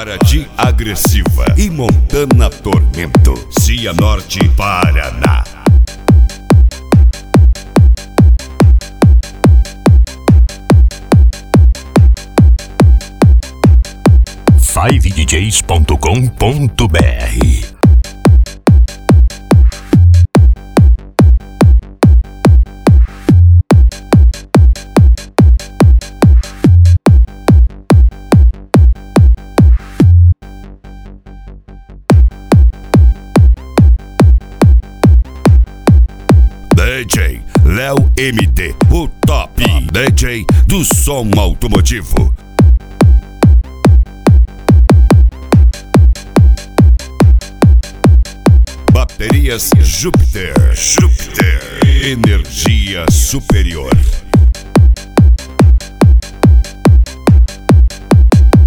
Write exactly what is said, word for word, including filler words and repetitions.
Paraty Agressiva e Montana Tormento. Cianorte, Paraná. five d js ponto com ponto b r. D J Léo M D, o top D J do som automotivo. Baterias Júpiter, Júpiter, energia superior.